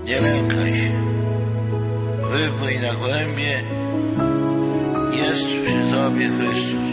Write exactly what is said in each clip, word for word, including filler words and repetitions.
Nie lękaj się. Wypłyń na głębie. Jest przy tobie Chrystus.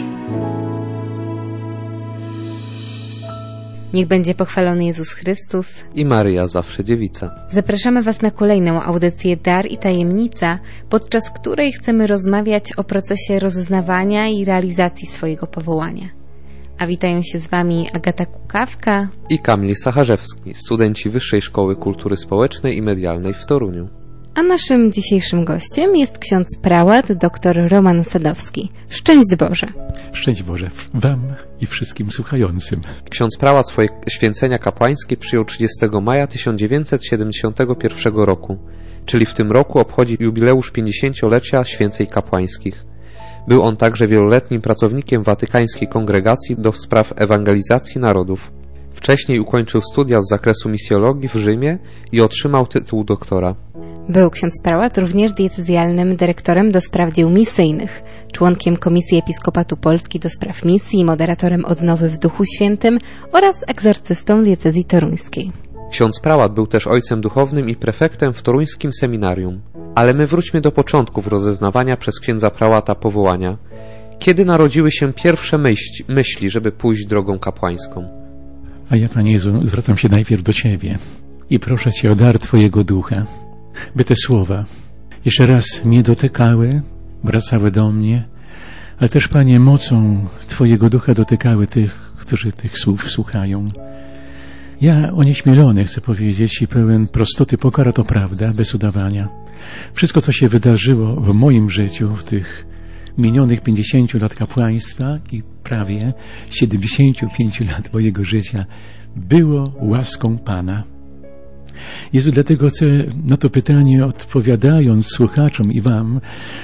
Niech będzie pochwalony Jezus Chrystus i Maryja zawsze dziewica. Zapraszamy Was na kolejną audycję Dar i Tajemnica, podczas której chcemy rozmawiać o procesie rozeznawania i realizacji swojego powołania. A witają się z Wami Agata Kukawka i Kamil Sacharzewski, studenci Wyższej Szkoły Kultury Społecznej i Medialnej w Toruniu. A naszym dzisiejszym gościem jest ksiądz prałat dr Roman Sadowski. Szczęść Boże. Szczęść Boże Wam i wszystkim słuchającym. Ksiądz prałat swoje święcenia kapłańskie przyjął trzydziestego maja tysiąc dziewięćset siedemdziesiątego pierwszego roku, czyli w tym roku obchodzi jubileusz pięćdziesięciolecia święceń kapłańskich. Był on także wieloletnim pracownikiem Watykańskiej Kongregacji do spraw ewangelizacji narodów. Wcześniej ukończył studia z zakresu misjologii w Rzymie i otrzymał tytuł doktora. Był ksiądz prałat również diecezjalnym dyrektorem do spraw dzieł misyjnych, członkiem Komisji Episkopatu Polski do spraw misji, moderatorem odnowy w Duchu Świętym oraz egzorcystą diecezji toruńskiej. Ksiądz prałat był też ojcem duchownym i prefektem w toruńskim seminarium. Ale my wróćmy do początków rozeznawania przez księdza prałata powołania. Kiedy narodziły się pierwsze myśli, myśli, żeby pójść drogą kapłańską? A ja, Panie Jezu, zwracam się najpierw do Ciebie i proszę Cię o dar Twojego Ducha, by te słowa jeszcze raz mnie dotykały, wracały do mnie, ale też, Panie, mocą Twojego Ducha dotykały tych, którzy tych słów słuchają. Ja onieśmielony chcę powiedzieć i pełen prostoty pokora to prawda, bez udawania. Wszystko, co się wydarzyło w moim życiu w tych minionych pięćdziesięciu lat kapłaństwa i prawie siedemdziesięciu pięciu lat mojego życia było łaską Pana. Jezu, dlatego chcę na to pytanie, odpowiadając słuchaczom i Wam,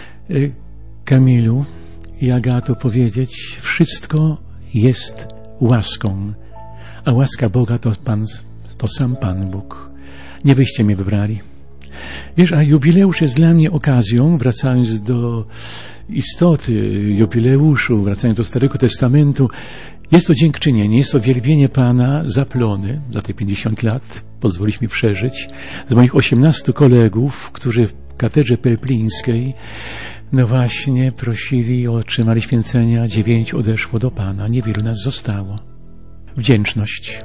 Kamilu i Agato, powiedzieć: wszystko jest łaską, a łaska Boga to, Pan, to sam Pan Bóg. Nie wyście mnie wybrali. Wiesz, a jubileusz jest dla mnie okazją, wracając do istoty jubileuszu, wracając do Starego Testamentu, jest to dziękczynienie, jest to wielbienie Pana za plony, za te pięćdziesiąt lat, pozwolić mi przeżyć, z moich osiemnastu kolegów, którzy w katedrze pelplińskiej, no właśnie, prosili, otrzymali święcenia, dziewięciu odeszło do Pana, niewielu nas zostało. Wdzięczność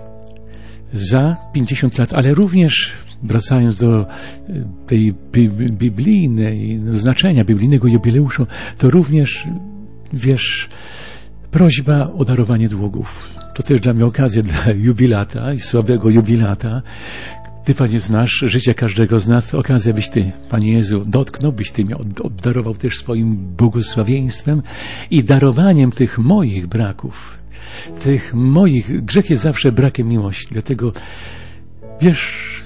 za pięćdziesiąt lat, ale również wracając do tej biblijnej znaczenia biblijnego jubileuszu, to również, wiesz, prośba o darowanie długów. To też dla mnie okazja dla jubilata i słabego jubilata. Ty, Panie, znasz życie każdego z nas, to okazja, byś Ty, Panie Jezu, dotknął, byś Ty mnie obdarował też swoim błogosławieństwem i darowaniem tych moich braków, tych moich. Grzech jest zawsze brakiem miłości, dlatego wiesz,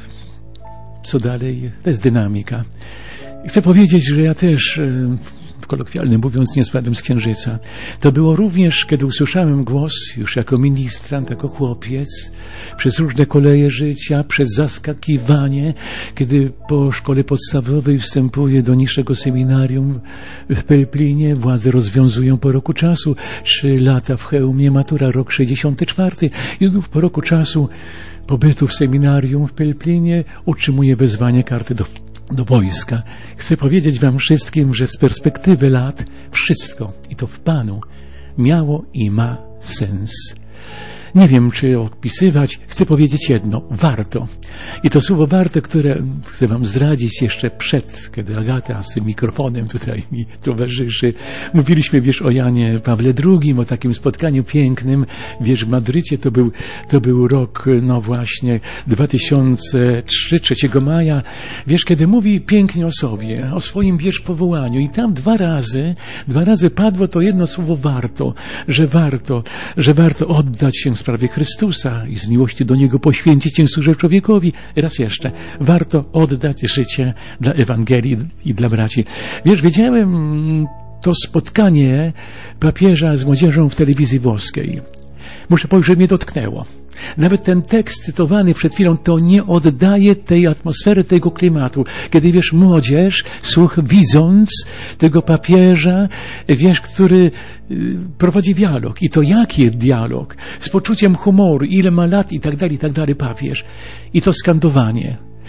co dalej? To jest dynamika. Chcę powiedzieć, że ja też, kolokwialnie mówiąc, nie spadłem z księżyca. To było również, kiedy usłyszałem głos, już jako ministrant, jako chłopiec, przez różne koleje życia, przez zaskakiwanie, kiedy po szkole podstawowej wstępuję do niższego seminarium w Pelplinie, władze rozwiązują po roku czasu, trzy lata w Chełmie, matura rok sześćdziesiąty czwarty i po roku czasu pobytu w seminarium w Pelplinie otrzymuję wezwanie karty do, do wojska. Chcę powiedzieć Wam wszystkim, że z perspektywy lat wszystko, i to w Panu, miało i ma sens. Nie wiem, czy opisywać, chcę powiedzieć jedno, warto. I to słowo warto, które chcę Wam zdradzić jeszcze przed, kiedy Agata z tym mikrofonem tutaj mi towarzyszy. Mówiliśmy, wiesz, o Janie Pawle drugim, o takim spotkaniu pięknym, wiesz, w Madrycie. To był, to był rok, no właśnie, dwa tysiące trzeci, trzeciego maja. Wiesz, kiedy mówi pięknie o sobie, o swoim, wiesz, powołaniu. I tam dwa razy, dwa razy padło to jedno słowo warto, że warto, że warto oddać się w sprawie Chrystusa i z miłości do Niego poświęcić się służbie człowiekowi. Raz jeszcze, warto oddać życie dla Ewangelii i dla braci. Wiesz, wiedziałem to spotkanie papieża z młodzieżą w telewizji włoskiej. Muszę powiedzieć, że mnie dotknęło. Nawet ten tekst cytowany przed chwilą to nie oddaje tej atmosfery, tego klimatu. Kiedy, wiesz, młodzież, słuch, widząc tego papieża, wiesz, który prowadzi dialog. I to jaki dialog? Z poczuciem humoru, ile ma lat i tak dalej, i tak dalej papież. I to skandowanie.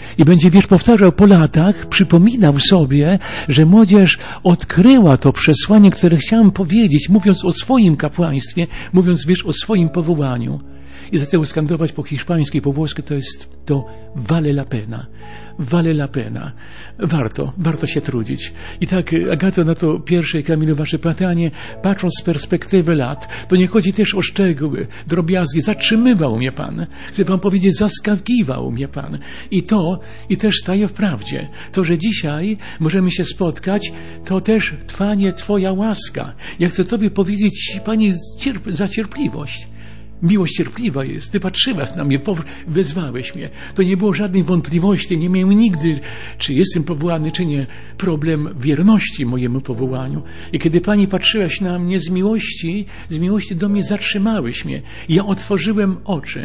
I będzie, wiesz, powtarzał po latach, przypominał sobie, że młodzież odkryła to przesłanie, które chciałem powiedzieć, mówiąc o swoim kapłaństwie, mówiąc, wiesz, o swoim powołaniu. I zaczęły skandować po hiszpańsku i po włosku, to jest to vale la pena. Vale la pena. Warto, warto się trudzić. I tak, Agato, na to pierwsze, Kamilu, wasze pytanie, patrząc z perspektywy lat, to nie chodzi też o szczegóły, drobiazgi. Zatrzymywał mnie Pan. Chcę wam powiedzieć, zaskakiwał mnie Pan. I to, i też staje w prawdzie. To, że dzisiaj możemy się spotkać, to też trwanie Twoja łaska. Ja chcę Tobie powiedzieć, Panie, cierp- za cierpliwość. Miłość cierpliwa jest. Ty patrzyłaś na mnie, wezwałeś mnie. To nie było żadnej wątpliwości. Nie miałem nigdy, czy jestem powołany, czy nie. Problem wierności mojemu powołaniu. I kiedy Pani patrzyłaś na mnie z miłości, z miłości do mnie zatrzymałeś mnie. Ja otworzyłem oczy.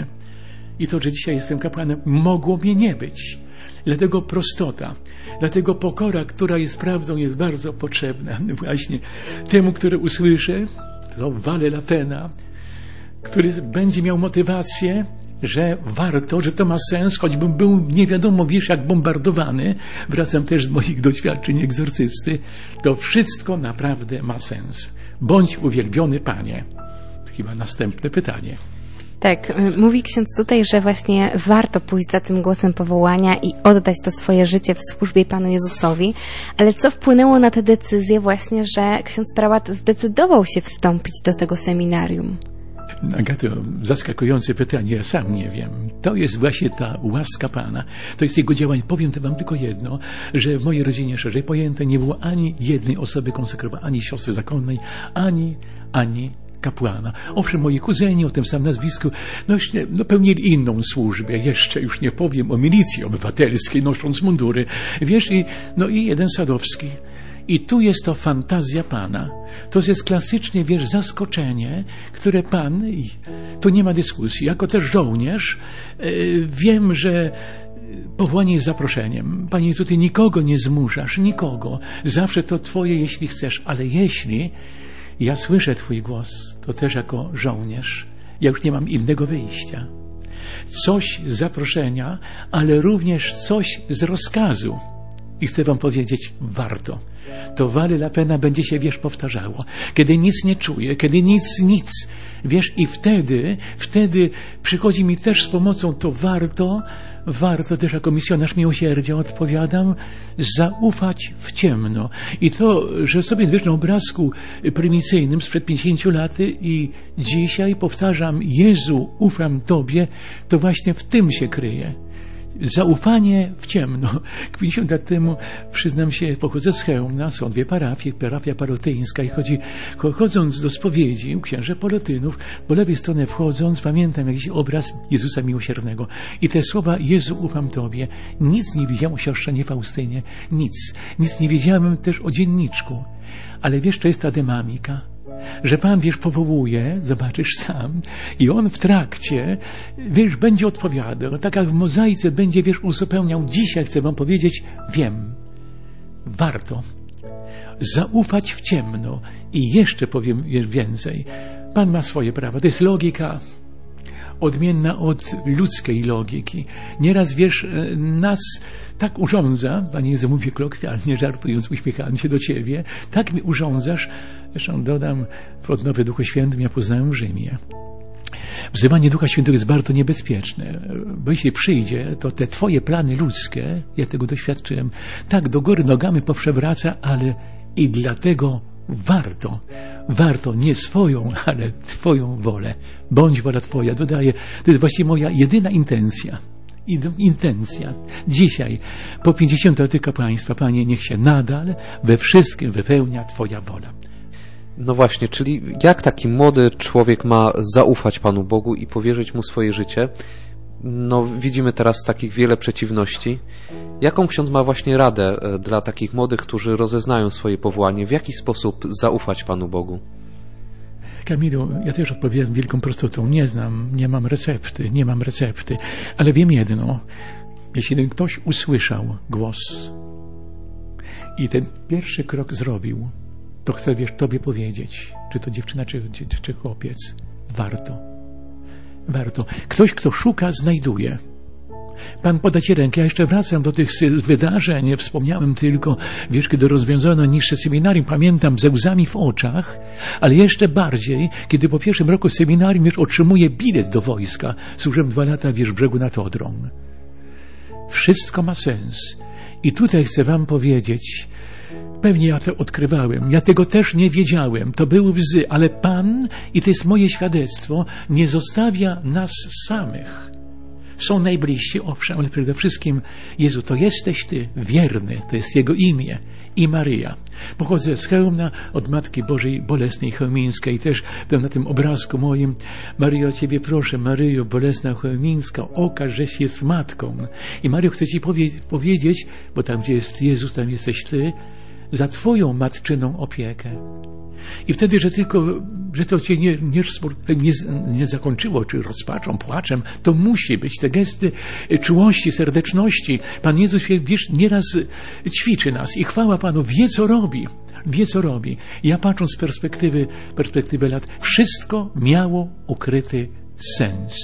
I to, że dzisiaj jestem kapłanem, mogło mnie nie być. Dlatego prostota, dlatego pokora, która jest prawdą, jest bardzo potrzebna. Właśnie temu, który usłyszę, to vale la pena, który będzie miał motywację, że warto, że to ma sens, choćbym był nie wiadomo, wiesz, jak bombardowany, wracam też z moich doświadczeń egzorcysty, to wszystko naprawdę ma sens. Bądź uwielbiony Panie. Chyba następne pytanie. Tak, mówi ksiądz tutaj, że właśnie warto pójść za tym głosem powołania i oddać to swoje życie w służbie Panu Jezusowi, ale co wpłynęło na tę decyzję właśnie, że ksiądz prałat zdecydował się wstąpić do tego seminarium? Agato, zaskakujące pytanie, ja sam nie wiem. To jest właśnie ta łaska Pana. To jest Jego działanie. Powiem to wam tylko jedno, że w mojej rodzinie szerzej pojęte nie było ani jednej osoby konsekrowanej, ani siostry zakonnej, ani, ani kapłana. Owszem, moi kuzyni o tym samym nazwisku no, no, pełnili inną służbę. Jeszcze już nie powiem o milicji obywatelskiej, nosząc mundury. Wiesz, i, no i jeden Sadowski. I tu jest to fantazja Pana. To jest klasycznie, wiesz, zaskoczenie, które Pan, tu nie ma dyskusji, jako też żołnierz, yy, wiem, że powołanie jest zaproszeniem. Panie, tutaj nikogo nie zmuszasz, nikogo. Zawsze to Twoje, jeśli chcesz, ale jeśli ja słyszę Twój głos, to też jako żołnierz, ja już nie mam innego wyjścia. Coś z zaproszenia, ale również coś z rozkazu. I chcę wam powiedzieć, warto. To vale la pena będzie się, wiesz, powtarzało. Kiedy nic nie czuję, kiedy nic, nic, wiesz, i wtedy, wtedy przychodzi mi też z pomocą to warto, warto też jako misjonarz miłosierdzia odpowiadam, zaufać w ciemno. I to, że sobie, wiesz, na obrazku prymicyjnym sprzed pięćdziesięciu lat i dzisiaj powtarzam, Jezu, ufam Tobie, to właśnie w tym się kryje. Zaufanie w ciemno. pięćdziesiąt lat temu, przyznam się, pochodzę z Chełmna, są dwie parafie, parafia parotyńska i chodzi, chodząc do spowiedzi u księży Polotynów, po lewej stronie wchodząc, pamiętam jakiś obraz Jezusa Miłosiernego. I te słowa, Jezu, ufam Tobie. Nic nie wiedziałem o siostrze Faustynie. Nic. Nic nie wiedziałem też o dzienniczku. Ale wiesz, to jest ta dynamika. Że Pan, wiesz, powołuje, zobaczysz sam, i On w trakcie, wiesz, będzie odpowiadał, tak jak w mozaice będzie, wiesz, uzupełniał. Dzisiaj chcę wam powiedzieć, wiem, warto zaufać w ciemno i jeszcze powiem, wiesz, więcej. Pan ma swoje prawa, to jest logika odmienna od ludzkiej logiki. Nieraz, wiesz, nas tak urządza, Panie Jezu, mówię kolokwialnie, żartując, uśmiechając się do Ciebie, tak mi urządzasz, zresztą dodam, w odnowie Duchu Świętym ja poznałem w Rzymie. Wzywanie Ducha Świętego jest bardzo niebezpieczne, bo jeśli przyjdzie, to te Twoje plany ludzkie, ja tego doświadczyłem, tak do góry nogami poprzewraca, ale i dlatego warto, warto nie swoją, ale Twoją wolę. Bądź wola Twoja, dodaję, to jest właściwie moja jedyna intencja. Intencja. Dzisiaj, po pięćdziesięciu latach kapłaństwa, Panie, niech się nadal we wszystkim wypełnia Twoja wola. No właśnie, czyli jak taki młody człowiek ma zaufać Panu Bogu i powierzyć Mu swoje życie? No, widzimy teraz takich wiele przeciwności. Jaką ksiądz ma właśnie radę dla takich młodych, którzy rozeznają swoje powołanie? W jaki sposób zaufać Panu Bogu? Kamilu, ja też odpowiadam wielką prostotą. Nie znam, nie mam recepty, nie mam recepty, ale wiem jedno. Jeśli ktoś usłyszał głos i ten pierwszy krok zrobił, to chcę, wiesz, Tobie powiedzieć, czy to dziewczyna, czy, czy, czy chłopiec, warto. Warto. Ktoś, kto szuka, znajduje. Pan poda ci rękę. Ja jeszcze wracam do tych wydarzeń. Wspomniałem tylko, wiesz, kiedy rozwiązano niższe seminarium, pamiętam ze łzami w oczach, ale jeszcze bardziej, kiedy po pierwszym roku seminarium, wiesz, otrzymuję bilet do wojska. Służyłem dwa lata, wiesz, w brzegu nad Odrą. Wszystko ma sens. I tutaj chcę wam powiedzieć, pewnie ja to odkrywałem, ja tego też nie wiedziałem, to były łzy, ale Pan, i to jest moje świadectwo, nie zostawia nas samych. Są najbliżsi, owszem, ale przede wszystkim, Jezu, to jesteś Ty, wierny, to jest Jego imię, i Maryja. Pochodzę z Chełmna, od Matki Bożej Bolesnej Chełmińskiej, też na tym obrazku moim. Maryjo, Ciebie proszę, Maryjo Bolesna Chełmińska, okaż, żeś jest matką. I Maryjo, chcę Ci powie powiedzieć, bo tam, gdzie jest Jezus, tam jesteś Ty, za Twoją matczyną opiekę. I wtedy, że tylko, że to Cię nie, nie, nie, nie zakończyło, czy rozpaczą, płaczem, to musi być te gesty czułości, serdeczności. Pan Jezus, wiesz, nieraz ćwiczy nas i chwała Panu, wie co robi, wie co robi. Ja patrząc z perspektywy, perspektywy lat, wszystko miało ukryty sens.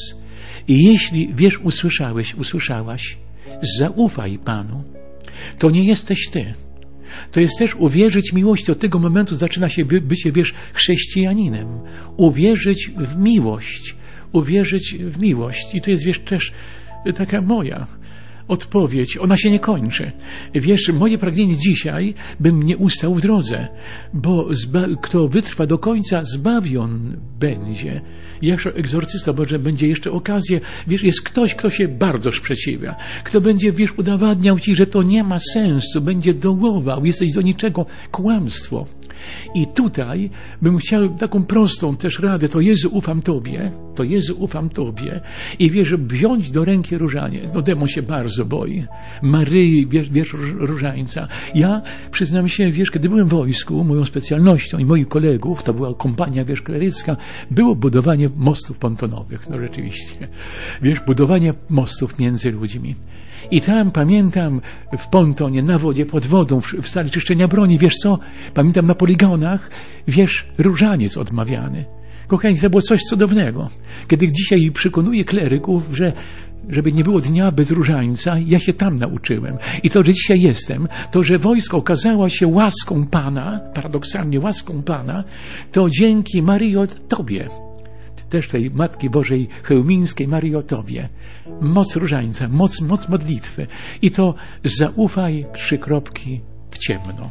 I jeśli, wiesz, usłyszałeś, usłyszałaś, zaufaj Panu, to nie jesteś Ty. To jest też uwierzyć miłości. Od tego momentu zaczyna się by, bycie, wiesz, chrześcijaninem. Uwierzyć w miłość. Uwierzyć w miłość. I to jest, wiesz, też taka moja odpowiedź. Ona się nie kończy. Wiesz, moje pragnienie dzisiaj, bym nie ustał w drodze, bo kto wytrwa do końca, zbawion będzie. Jako egzorcysta, bo że będzie jeszcze okazja, wiesz, jest ktoś, kto się bardzo sprzeciwia, kto będzie, wiesz, udowadniał ci, że to nie ma sensu, będzie dołował, jesteś do niczego, kłamstwo. I tutaj bym chciał taką prostą też radę, to Jezu, ufam Tobie, to Jezu, ufam Tobie i wiesz, wziąć do ręki różanie. No demon się bardzo boi. Maryi, wiesz, wiesz, różańca. Ja przyznam się, wiesz, kiedy byłem w wojsku, moją specjalnością i moich kolegów, to była kompania, wiesz, klerycka, było budowanie mostów pontonowych. No rzeczywiście. Wiesz, budowanie mostów między ludźmi. I tam, pamiętam, w pontonie, na wodzie, pod wodą, w sali czyszczenia broni, wiesz co, pamiętam na poligonach, wiesz, różaniec odmawiany. Kochani, to było coś cudownego. Kiedy dzisiaj przekonuję kleryków, że żeby nie było dnia bez różańca, ja się tam nauczyłem. I to, że dzisiaj jestem, to, że wojsko okazało się łaską Pana, paradoksalnie łaską Pana, to dzięki Maryjo Tobie, też tej Matki Bożej Chełmińskiej, Maryjo Tobie. Moc różańca, moc, moc modlitwy. I to zaufaj, trzy kropki, w ciemno.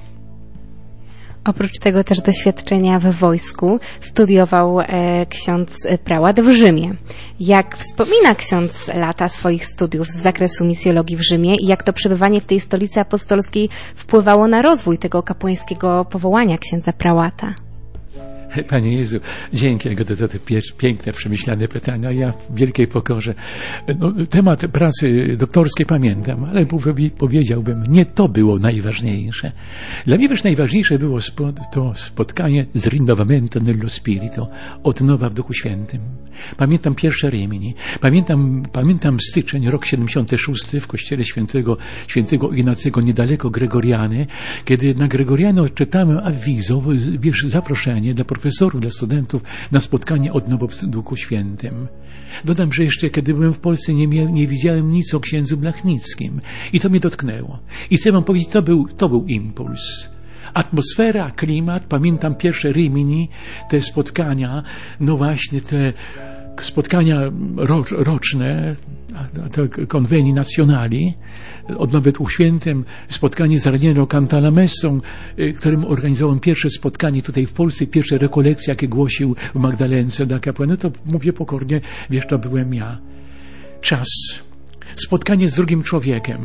Oprócz tego też doświadczenia w wojsku studiował e, ksiądz prałat w Rzymie. Jak wspomina ksiądz lata swoich studiów z zakresu misjologii w Rzymie i jak to przebywanie w tej stolicy apostolskiej wpływało na rozwój tego kapłańskiego powołania księdza prałata? Panie Jezu, dzięki to, to, to piękne, przemyślane pytania. Ja w wielkiej pokorze. No, temat pracy doktorskiej pamiętam, ale powiedziałbym, nie to było najważniejsze. Dla mnie też najważniejsze było spod, to spotkanie z rinnovamento nello spirito, odnowa w Duchu Świętym. Pamiętam pierwsze Rimini. Pamiętam, pamiętam styczeń, rok siedemdziesiąty szósty w kościele świętego, świętego Ignacego niedaleko Gregoriany, kiedy na Gregoriany odczytałem awizo, wiesz, zaproszenie dla profesorów, dla studentów na spotkanie odnowo w Duchu Świętym. Dodam, że jeszcze kiedy byłem w Polsce nie, mia- nie widziałem nic o księdzu Blachnickim i to mnie dotknęło. I chcę wam powiedzieć, to był, to był impuls. Atmosfera, klimat, pamiętam pierwsze Rimini, te spotkania, no właśnie te spotkania roczne, te konwenii nacjonali, odnowy w Duchu Świętym, spotkanie z Raniero Cantalamessą, którym organizowałem pierwsze spotkanie tutaj w Polsce, pierwsze rekolekcje, jakie głosił w Magdalence dla kapłana, to mówię pokornie, wiesz, to byłem ja. Czas. Spotkanie z drugim człowiekiem.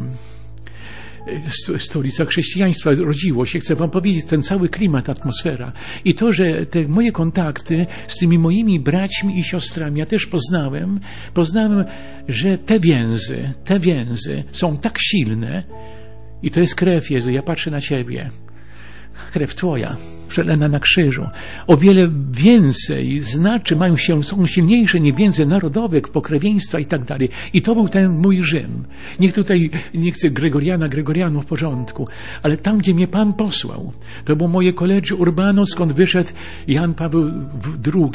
Stolica chrześcijaństwa rodziło się, chcę wam powiedzieć, ten cały klimat, atmosfera i to, że te moje kontakty z tymi moimi braćmi i siostrami, ja też poznałem, poznałem, że te więzy, te więzy są tak silne i to jest krew Jezu, ja patrzę na Ciebie, krew Twoja, przelana na krzyżu, o wiele więcej znaczy, mają się, są silniejsze niż więzy narodowe, pokrewieństwa i tak dalej. I to był ten mój Rzym. Niech tutaj, nie chcę Gregoriana, Gregorianu w porządku, ale tam, gdzie mnie Pan posłał, to było moje Collegio Urbano, skąd wyszedł Jan Paweł drugi,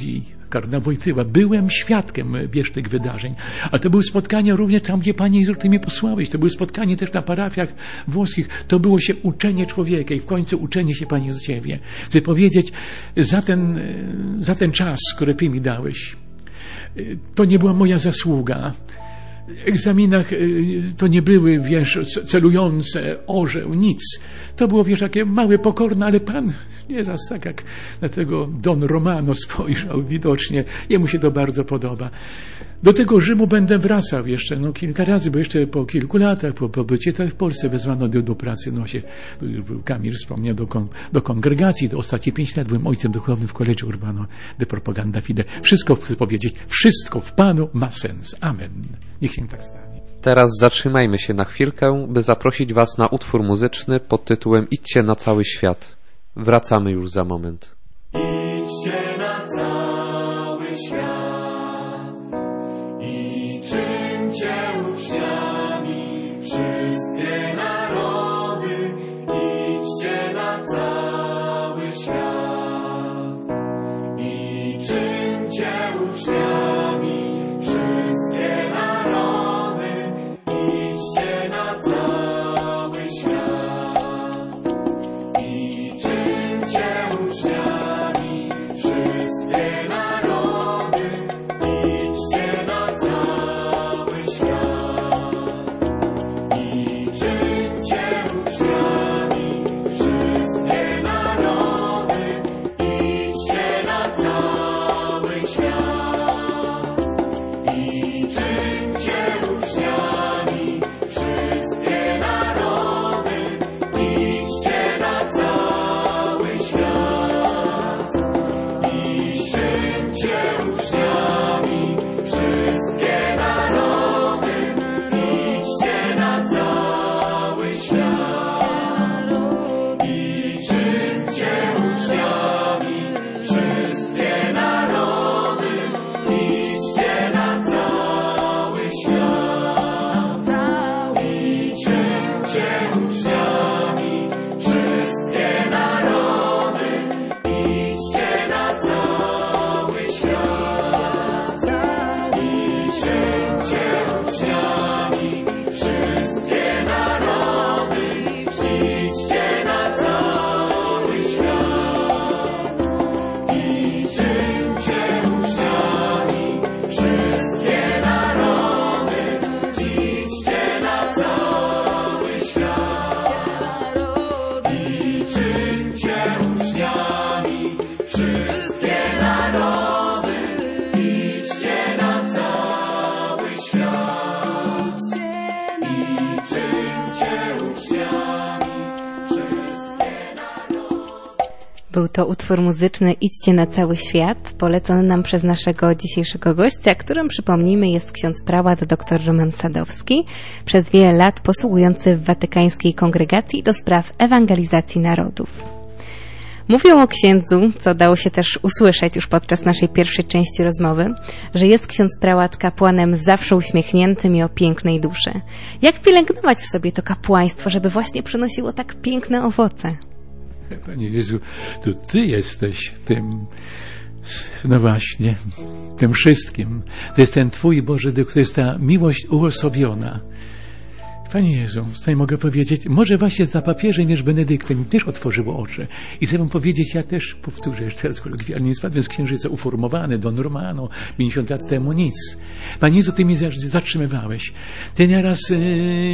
kardynał Wojtyła. Byłem świadkiem, wiesz, tych wydarzeń. Ale to były spotkania również tam, gdzie Panie Jezu, Ty mnie posłałeś. To były spotkania też na parafiach włoskich. To było się uczenie człowieka i w końcu uczenie się, Panie, z Ciebie. Chcę powiedzieć, za ten, za ten czas, który Ty mi dałeś, to nie była moja zasługa. W egzaminach to nie były, wiesz, celujące, orzeł, nic. To było, wiesz, takie małe, pokorne, ale Pan nieraz tak jak na tego Don Romano spojrzał widocznie. Jemu się to bardzo podoba. Do tego Rzymu będę wracał jeszcze no, kilka razy, bo jeszcze po kilku latach, po pobycie w Polsce wezwano do, do pracy, no się, Kamil wspomniał, do, kon, do kongregacji. Do ostatnie pięć lat byłem ojcem duchownym w Collegio Urbano de Propaganda Fide. Wszystko, chcę powiedzieć, wszystko w Panu ma sens. Amen. Niech się tak stanie. Teraz zatrzymajmy się na chwilkę, by zaprosić Was na utwór muzyczny pod tytułem Idźcie na cały świat. Wracamy już za moment. Idźcie na cały świat i czyńcie uczniami wszystkie narody. Idźcie na cały świat i czyńcie uczniami wszystkie narody. Idźcie na cały świat i czyńcie uczniami wszystkie narody. Idźcie na cały świat i czyńcie uczniami wszystkie narody. Idźcie na cały świat i czyńcie uczniami wszystkie narody. Idźcie na cały świat i czyńcie uczniami wszystkie narody. Idźcie na cały świat i czyńcie uczniami wszystkie narody. Idźcie na cały świat i czyńcie uczniami wszystkie narody. Idźcie na cały świat i czyńcie uczniami wszystkie narody. Idźcie na cały świat i czyńcie uczniami wszystkie narody. Idźcie na cały świat i czyńcie uczniami wszystkie narody. Idźcie na cały świat i czyńcie uczniami wszystkie narody. Był to utwór muzyczny Idźcie na cały świat, polecony nam przez naszego dzisiejszego gościa, którym, przypomnijmy, jest ksiądz prałat dr Roman Sadowski, przez wiele lat posługujący w Watykańskiej Kongregacji do spraw ewangelizacji narodów. Mówią o księdzu, co dało się też usłyszeć już podczas naszej pierwszej części rozmowy, że jest ksiądz prałat kapłanem zawsze uśmiechniętym i o pięknej duszy. Jak pielęgnować w sobie to kapłaństwo, żeby właśnie przynosiło tak piękne owoce? Panie Jezu, to Ty jesteś tym, no właśnie, tym wszystkim. To jest ten Twój Boży Duch, to jest ta miłość uosobiona. Panie Jezu, tutaj mogę powiedzieć, może właśnie za papieżem wiesz, Benedyktem mi też otworzyło oczy. I chcę wam powiedzieć, ja też powtórzę jeszcze raz kolokwialnie, nie spadłem z księżyca uformowany, Don Romano, pięćdziesiąt lat temu, nic. Panie Jezu, Ty mnie zatrzymywałeś. Ty nieraz yy,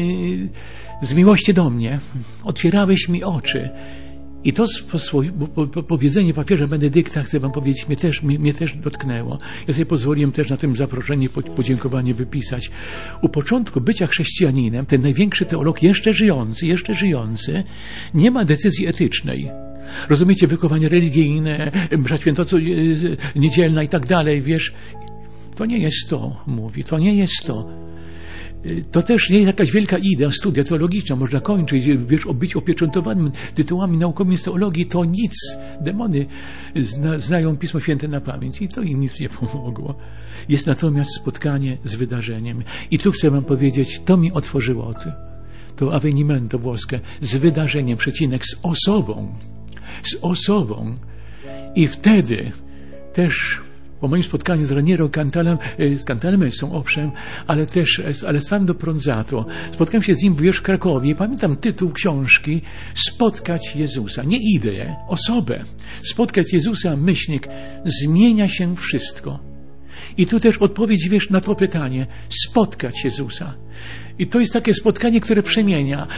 z miłości do mnie otwierałeś mi oczy. I to po, po, powiedzenie papieża Benedykta, chcę wam powiedzieć, mnie też, mnie, mnie też dotknęło. Ja sobie pozwoliłem też na tym zaproszenie podziękowanie wypisać. U początku bycia chrześcijaninem, ten największy teolog, jeszcze żyjący, jeszcze żyjący, nie ma decyzji etycznej. Rozumiecie, wychowanie religijne, msza święta niedzielna i tak dalej, wiesz. To nie jest to, mówi, to nie jest to. To też nie jest jakaś wielka idea, studia teologiczna, można kończyć, wiesz, być opieczętowanym tytułami naukowymi z teologii, to nic. Demony zna, znają Pismo Święte na pamięć i to im nic nie pomogło. Jest natomiast spotkanie z wydarzeniem. I tu chcę wam powiedzieć, to mi otworzyło oczy. To avvenimento włoskie, z wydarzeniem, przecinek, z osobą. Z osobą. I wtedy też Po moim spotkaniu z Raniero Cantalem, z Cantalamessą, owszem, ale też z Alessandro Pronzato, spotkałem się z nim wiesz, w Krakowie. Pamiętam tytuł książki Spotkać Jezusa. Nie ideę, osobę. Spotkać Jezusa, myślnik. Zmienia się wszystko. I tu też odpowiedź, wiesz, na to pytanie. Spotkać Jezusa. I to jest takie spotkanie, które przemienia.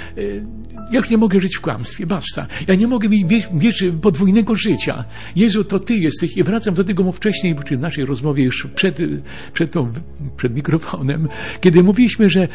Ja już nie mogę żyć w kłamstwie, basta. Ja nie mogę mieć, mieć podwójnego życia. Jezu, to Ty jesteś. I wracam do tego, bo wcześniej, przy naszej rozmowie już przed, przed, tą, przed mikrofonem, kiedy mówiliśmy, że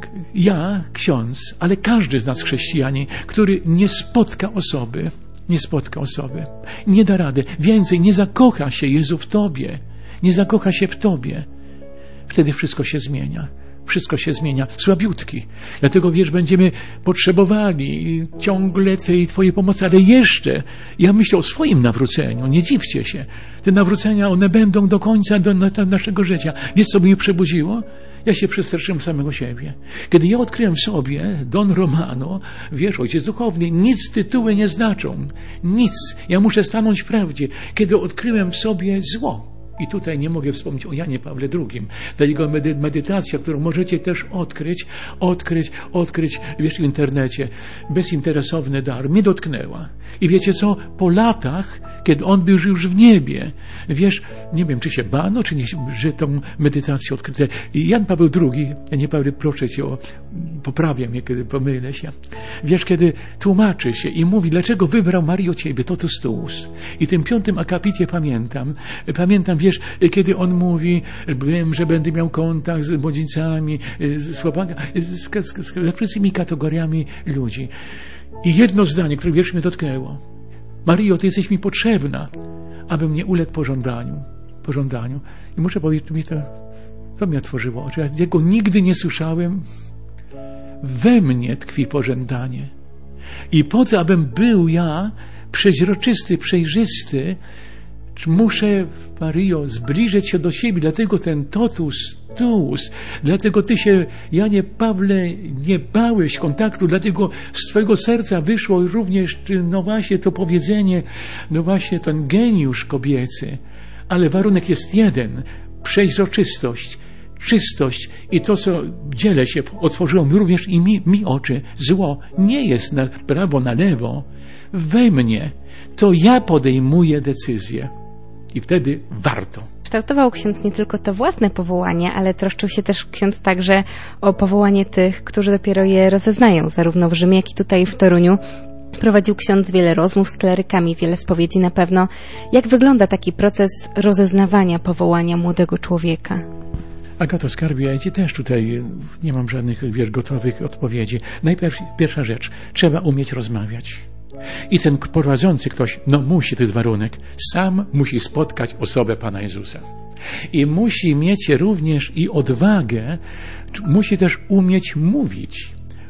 ja, ksiądz, ale każdy z nas chrześcijanin, który nie spotka osoby, nie spotka osoby, nie da rady, więcej, nie zakocha się Jezu w Tobie, nie zakocha się w Tobie, wtedy wszystko się zmienia. Wszystko się zmienia. Słabiutki. Dlatego, wiesz, będziemy potrzebowali ciągle tej Twojej pomocy, ale jeszcze, ja myślę o swoim nawróceniu. Nie dziwcie się. Te nawrócenia, one będą do końca do, do naszego życia. Wiesz, co mnie przebudziło? Ja się przestraszyłem samego siebie. Kiedy ja odkryłem w sobie Don Romano, wiesz, ojciec duchowny, nic tytuły nie znaczą. Nic. Ja muszę stanąć w prawdzie. Kiedy odkryłem w sobie zło. I tutaj nie mogę wspomnieć o Janie Pawle drugim. Ta jego medy- medytacja, którą możecie też odkryć, odkryć, odkryć, wiesz, w internecie. Bezinteresowny dar. Mnie dotknęła. I wiecie co? Po latach, kiedy on był już w niebie, wiesz, nie wiem, czy się bano, czy nie, że tą medytację odkryte. I Jan Paweł drugi, Janie Pawle, proszę Cię o, poprawiam mnie, kiedy pomylę się. Wiesz, kiedy tłumaczy się i mówi, dlaczego wybrał Mario Ciebie, totus tuus. I tym piątym akapicie pamiętam, pamiętam, wiesz, kiedy on mówi, że wiem, że będę miał kontakt z młodzieńcami, z słabami, z, z, z, ze wszystkimi kategoriami ludzi. I jedno zdanie, które wiesz, mnie dotknęło. Mario, Ty jesteś mi potrzebna, abym nie uległ pożądaniu. Pożądaniu. I muszę powiedzieć, mi to, to mnie otworzyło oczy. Ja jego nigdy nie słyszałem. We mnie tkwi pożądanie. I po to, abym był ja przeźroczysty, przejrzysty, muszę, Mario, zbliżyć się do siebie, dlatego ten totus tuus, dlatego Ty się, Janie Pawle, nie bałeś kontaktu, dlatego z Twojego serca wyszło również, no właśnie to powiedzenie, no właśnie ten geniusz kobiecy, ale warunek jest jeden, przejrzystość, czystość i to, co dzielę się, otworzyło mi również i mi, mi oczy. Zło nie jest na prawo, na lewo, we mnie. To ja podejmuję decyzję. I wtedy warto. Kształtował ksiądz nie tylko to własne powołanie, ale troszczył się też ksiądz także o powołanie tych, którzy dopiero je rozeznają, zarówno w Rzymie, jak i tutaj w Toruniu. Prowadził ksiądz wiele rozmów z klerykami, wiele spowiedzi na pewno. Jak wygląda taki proces rozeznawania powołania młodego człowieka? Agato, skarbie, ja Ci też tutaj nie mam żadnych, wiesz, gotowych odpowiedzi. Najpierw, pierwsza rzecz, trzeba umieć rozmawiać. I ten prowadzący ktoś, no musi, to jest warunek, sam musi spotkać osobę Pana Jezusa. I musi mieć również i odwagę, musi też umieć mówić,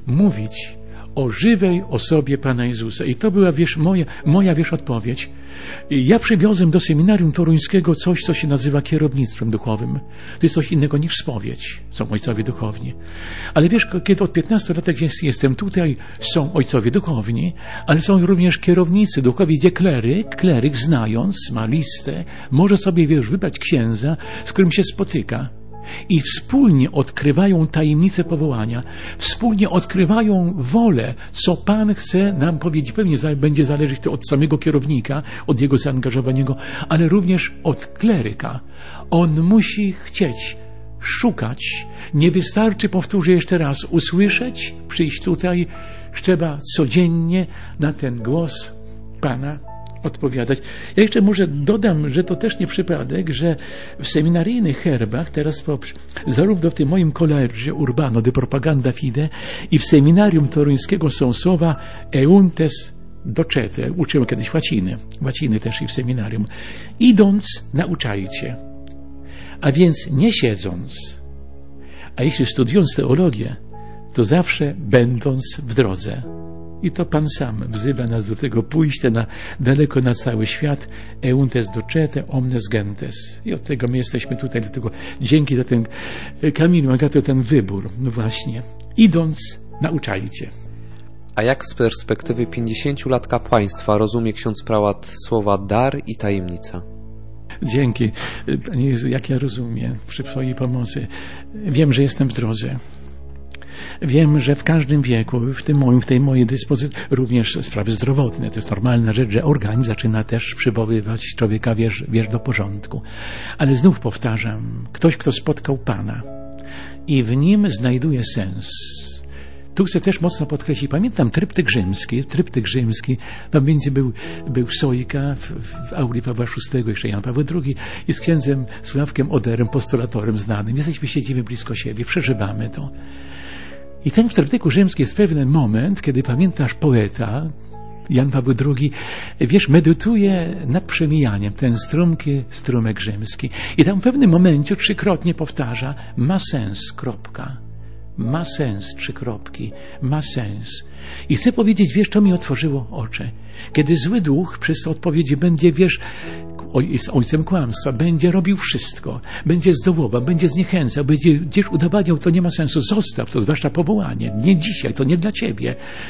mówić o żywej osobie Pana Jezusa. I to była, wiesz, moja, moja wiesz, odpowiedź. Ja przywiozłem do seminarium toruńskiego coś, co się nazywa kierownictwem duchowym. To jest coś innego niż spowiedź. Są ojcowie duchowni. Ale wiesz, kiedy od piętnastu lat jest, jestem tutaj, są ojcowie duchowni, ale są również kierownicy duchowi, gdzie kleryk, kleryk znając, ma listę, może sobie, wiesz, wybrać księdza, z którym się spotyka. I wspólnie odkrywają tajemnicę powołania, wspólnie odkrywają wolę, co Pan chce nam powiedzieć. Pewnie będzie zależeć to od samego kierownika, od jego zaangażowania, ale również od kleryka. On musi chcieć, szukać. Nie wystarczy, powtórzę jeszcze raz, usłyszeć, przyjść tutaj. Trzeba codziennie na ten głos Pana odpowiadać. Ja jeszcze może dodam, że to też nie przypadek, że w seminaryjnych herbach, teraz po, zarówno w tym moim kolerzie Urbano de Propaganda Fide i w seminarium toruńskiego są słowa euntes docete. Uczyłem kiedyś łaciny. Łaciny też i w seminarium. Idąc, nauczajcie. A więc nie siedząc. A jeśli studiując teologię, to zawsze będąc w drodze. I to Pan sam wzywa nas do tego pójścia na, daleko na cały świat. Euntes docete, omnes gentes. I od tego my jesteśmy tutaj, dlatego dzięki za ten, Kamilu, Agato, ten wybór. No właśnie. Idąc, nauczajcie. A jak z perspektywy pięćdziesięciu lat kapłaństwa rozumie ksiądz prałat słowa dar i tajemnica? Dzięki. Panie Jezu, jak ja rozumiem przy Twojej pomocy. Wiem, że jestem w drodze. Wiem, że w każdym wieku, w tym moim, w tej mojej dyspozycji, również sprawy zdrowotne. To jest normalna rzecz, że organizm zaczyna też przywoływać człowieka, wiesz, wiesz, do porządku. Ale znów powtarzam, ktoś, kto spotkał Pana i w nim znajduje sens. Tu chcę też mocno podkreślić, pamiętam tryptyk rzymski, tryptyk rzymski, tam między był, był Sojka w, w auli Pawła szóstego, jeszcze Jan Paweł drugi i z księdzem Sławkiem Oderem, postulatorem znanym. Jesteśmy, siedzimy blisko siebie, przeżywamy to. I ten w tryptyku rzymskim jest pewien moment, kiedy pamiętasz poeta, Jan Paweł drugi, wiesz, medytuje nad przemijaniem, ten strumki, strumek rzymski. I tam w pewnym momencie trzykrotnie powtarza, ma sens, kropka. Ma sens, trzy kropki, ma sens. I chcę powiedzieć, wiesz, to mi otworzyło oczy. Kiedy zły duch przez odpowiedzi będzie, wiesz, jest ojcem kłamstwa, będzie robił wszystko, będzie zdołował, będzie zniechęcał, będzie gdzieś udowadniał, to nie ma sensu, zostaw to, zwłaszcza powołanie, nie dzisiaj, to nie dla ciebie.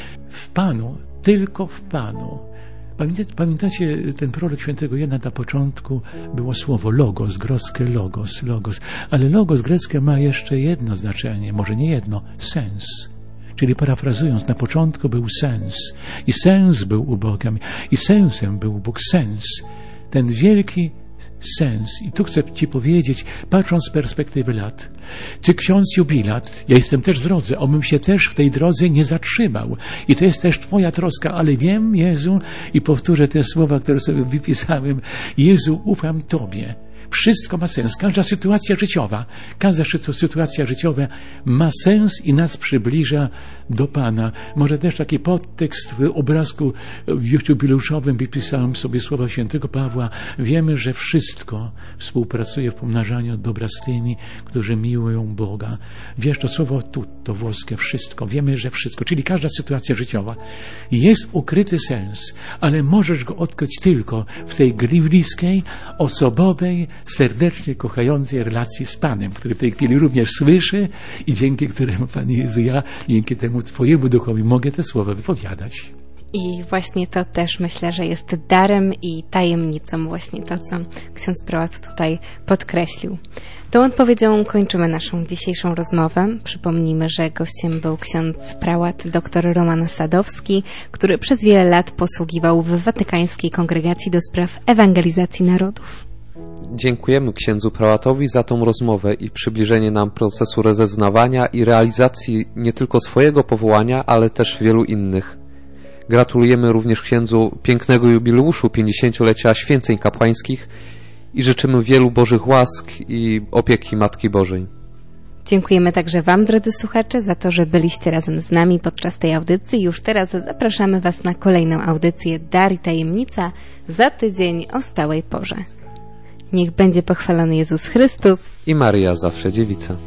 W Panu, tylko w Panu. Pamiętacie, pamiętacie ten prorok świętego Jana na początku było słowo logos, greckie logos, logos, ale logos greckie ma jeszcze jedno znaczenie, może nie jedno, sens. Czyli parafrazując, na początku był sens i sens był u Boga i sensem był Bóg, sens. Ten wielki sens. I tu chcę Ci powiedzieć, patrząc z perspektywy lat, czy ksiądz jubilat, ja jestem też w drodze, obym się też w tej drodze nie zatrzymał. I to jest też Twoja troska, ale wiem, Jezu, i powtórzę te słowa, które sobie wypisałem, Jezu, ufam Tobie. Wszystko ma sens. Każda sytuacja życiowa, każda sytuacja życiowa ma sens i nas przybliża do Pana. Może też taki podtekst w obrazku jubileuszowym wypisałem sobie słowa świętego Pawła. Wiemy, że wszystko współpracuje w pomnażaniu dobra z tymi, którzy miłują Boga. Wiesz, to słowo tu, to włoskie, wszystko. Wiemy, że wszystko, czyli każda sytuacja życiowa. Jest ukryty sens, ale możesz go odkryć tylko w tej bliskiej, osobowej, serdecznie kochającej relacji z Panem, który w tej chwili również słyszy i dzięki któremu, Panie Jezu, ja dzięki temu Twojemu duchowi mogę te słowa wypowiadać. I właśnie to też myślę, że jest darem i tajemnicą, właśnie to, co ksiądz prałat tutaj podkreślił. Tą odpowiedzią kończymy naszą dzisiejszą rozmowę. Przypomnijmy, że gościem był ksiądz prałat dr Roman Sadowski, który przez wiele lat posługiwał w Watykańskiej Kongregacji do Spraw Ewangelizacji Narodów. Dziękujemy księdzu prałatowi za tą rozmowę i przybliżenie nam procesu rozeznawania i realizacji nie tylko swojego powołania, ale też wielu innych. Gratulujemy również księdzu pięknego jubileuszu pięćdziesięciolecia święceń kapłańskich i życzymy wielu Bożych łask i opieki Matki Bożej. Dziękujemy także Wam, drodzy słuchacze, za to, że byliście razem z nami podczas tej audycji. Już teraz zapraszamy Was na kolejną audycję Dar i Tajemnica za tydzień o stałej porze. Niech będzie pochwalony Jezus Chrystus i Maryja zawsze dziewica.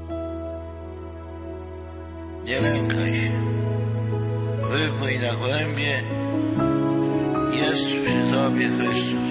Nie lękaj się, wypłyń na głębie, jest przy Tobie Chrystus.